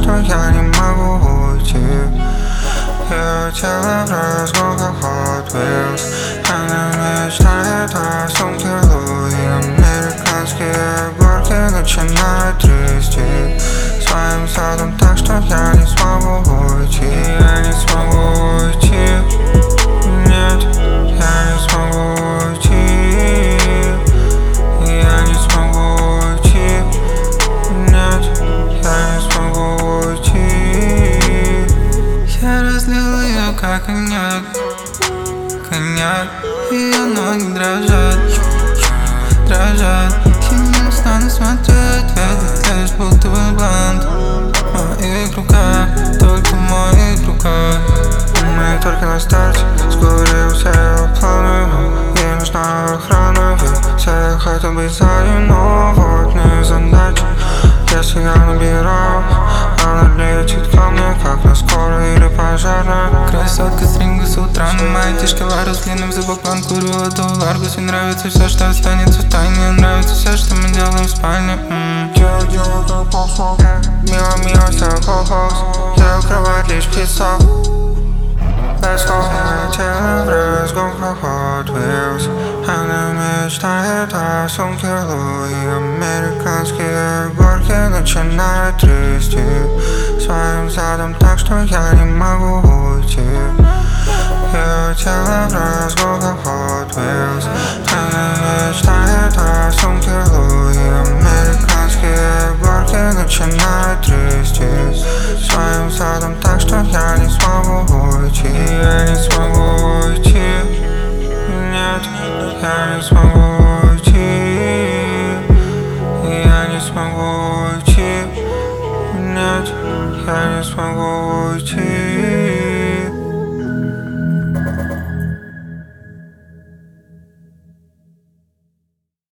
что я не могу уйти. Ее тело в разгонках Hot Wheels. Она мечтает о сумке Луи. Американские горки начинают трясти своим садом, так что я не смогу уйти. Я не смогу уйти. Нет, я не смогу уйти. Я не смогу уйти. Нет, я не смогу уйти. Я разлил ее как коньяк, коньяк. Ее ноги дрожат, дрожат. Я не устану смотреть, ведь лишь будто бы блант. В моих руках, только в моих руках. Мы только на старте, вскоре у всех планы. Ей нужна охрана, ведь все хотят быть сзади. Но вот не задача, если я набираю, она летит ко мне, как на скорой или пожарной. Красотка стринга с утра на моей тишке Лару с длинным зубоклан, курю эту ларгус. Ей нравится все, что останется в тайне. Нравится все, что мы делаем в спальне. Делаю как полшок, мимо все хо-хос. Я укрывает лишь песок. Let's go. Тело в разгонках Hot Wheels. Она мечтает о сумке Луи. Американские горки начинают трясти своим задом, так что я не могу уйти. Ее тело в разгонках Hot Wheels. Она мечтает о сумке Луи. Американские горки начинают трясти своим задом, так что я не смогу уйти. Я не смогу уйти. Нет, я не смогу уйти. Я не смогу уйти. Нет, я не смогу уйти.